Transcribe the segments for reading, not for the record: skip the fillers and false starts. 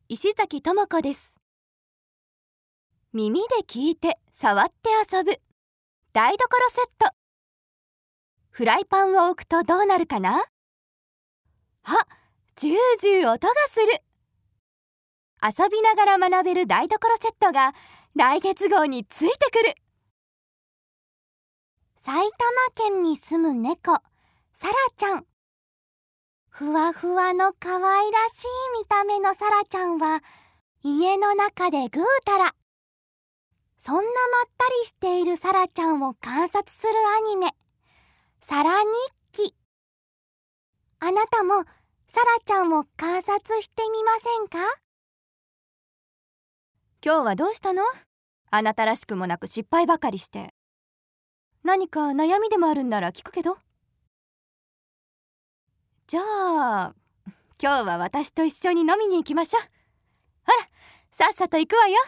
石崎智子です。耳で聞いて触って遊ぶ台所セット。フライパンを置くとどうなるかな？あ、ジュージュー音がする。遊びながら学べる台所セットが来月号についてくる。 埼玉県に住む猫、サラちゃん。ふわふわの可愛らしい見た目のサラちゃんは家の中でぐうたら。そんなまったりしているサラちゃんを観察するアニメ、サラ日記。あなたもサラちゃんを観察してみませんか？ 今日はどうしたの？あなたらしくもなく失敗ばかりして。何か悩みでもあるんなら聞くけど。じゃあ今日は私と一緒に飲みに行きましょう。ほら、さっさと行くわよ。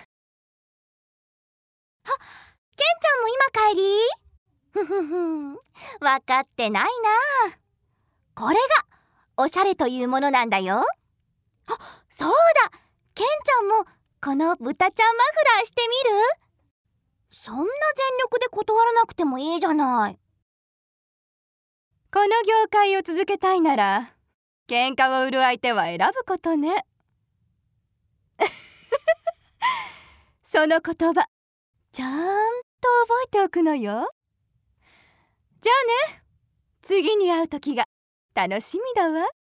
ケンちゃんも今帰り？ふふふ、わかってないな。これがおしゃれというものなんだよ。そうだ、ケンちゃんもこの豚ちゃんマフラーしてみる？そんな全力で断らなくてもいいじゃない。 この業界を続けたいなら喧嘩を売る相手は選ぶことね。その言葉ちゃんと覚えておくのよ。じゃあね、次に会う時が楽しみだわ。